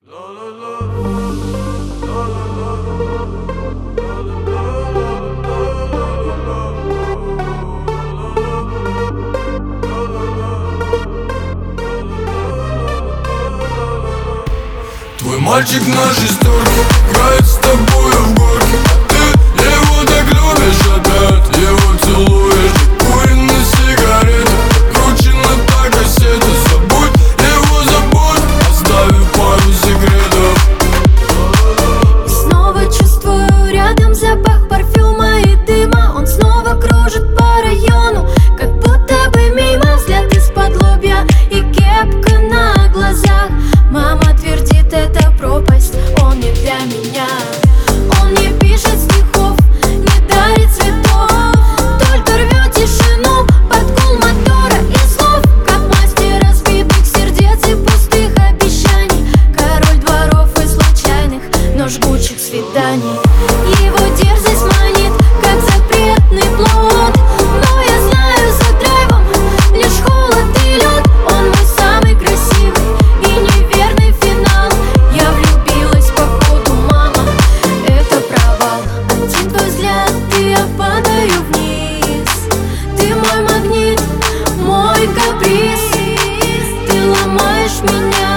Твой мальчик на шестерке играет с тобою в горке, а ты его так любишь, опять его целуешь. Куриные сигареты, кручена та кассета. Забудь его, забудь, оставив пару секретов. И снова чувствую рядом запах парфюма и дыма. Он снова кружит по району, как будто бы мимо. Взгляд из-под лобья и кепка на глазах. Мама твердит, это пропасть, он не для меня. Он не пишет стихов, не дарит цветов, только рвет тишину под гул мотора и слов. Как мастер разбитых сердец и пустых обещаний, король дворов и случайных, но жгучих свиданий. Его дерзость манит, как запретный плод, но я знаю, за драйвом лишь холод и лед. Он мой самый красивый и неверный финал. Я влюбилась походу, мама, это провал. Один твой взгляд, и я падаю вниз. Ты мой магнит, мой каприз. Ты ломаешь меня,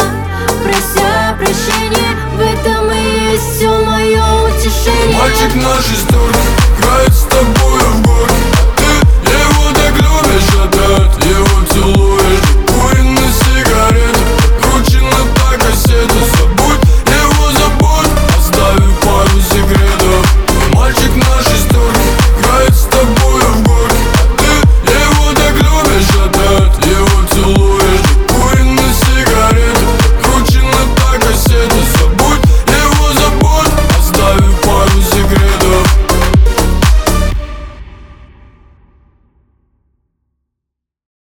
прося прощения. В этом и есть все мое утешение. Мальчик на шестерке